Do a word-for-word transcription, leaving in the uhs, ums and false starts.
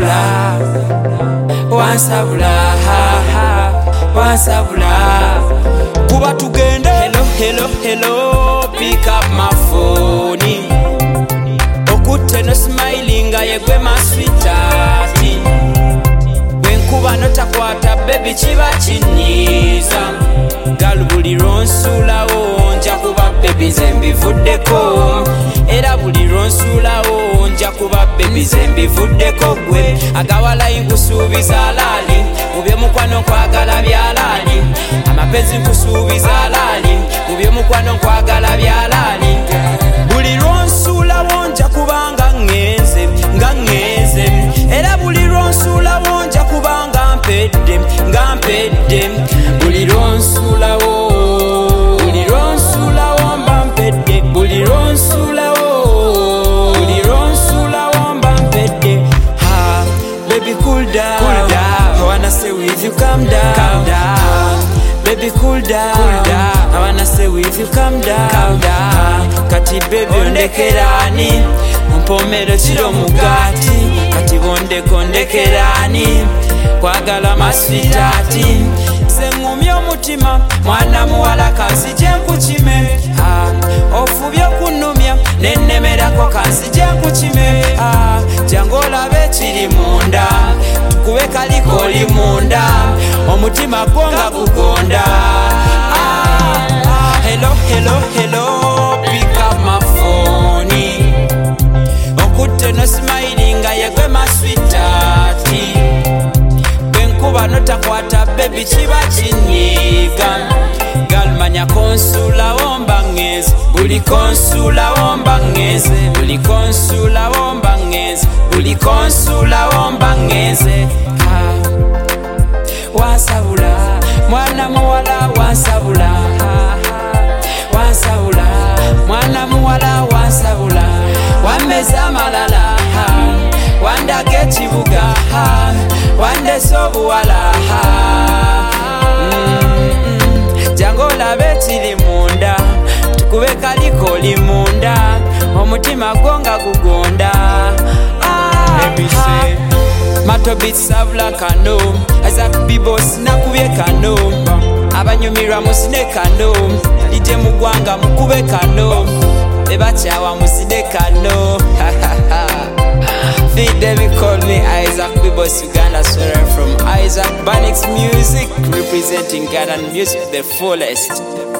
wansabula wansabula wansabula kuba tugende. Hello hello hello pick up my phone okutte no smiling yegwe my sweetheart bwenkuba notakwata baby kiba kinyiza gal buli lwonsulawo nja kuba baby zembivuddeko era buli lwonsulawo nja kuba baby zembivuddeko gwe agawala inkusuubiza laali mubye mukwano nkwagala byalaali amapenzi nkusuubiza laali mubye mukwano nkwagala byalaali buli lwonsulawo nja kubanga ngenze nga ngenze era buli lwonsulawo nja kubanga mpedde nga mpedde buli lwonsulawo buli lwonsulawo mba mpedde buli lwonsulawo buli lwonsulawo mba mpedde. Ha baby cool down, cool down. I wanna stay with you, calm down, calm down. Baby cool down, cool down. I wanna stay with you, calm down, calm down. Kati baby ondekerani mpomero kiro mugati kati bondeko ndekerani kwagala maswitati sengumya omutima mwana muwala kanzije nkukime ofubye okunumya nennemerako kanzije nkukime jangu olabe kiri munda tukube kaliko oli munda omutima gwonga gugonda. Hello hello hello pick up my phone okutte no smiling yegwe my sweetheart bwenkuba notakwata baby kiba kinyiga gal manya konsula womba ngeze buli konsula womba ngeze buli konsula womba ngeze buli konsula womba ngeze. Wansabula mwana muwala wansabula wansabula mwana muwala wansabula wameza malala wandage ekibuga wandesa obuwala jangu olabe ekiri munda tukube kaliko oli munda omutima gwonga gugonda. Mato beats savula kano Isaac Bibos nakubye kano abanyumirwa musine kano ije mugwanga mukube kano ebakyawa musine kano. Feed them call me Isaac Bibos Uganda swearer from Isaac Banix Music representing Ghana music the fullest.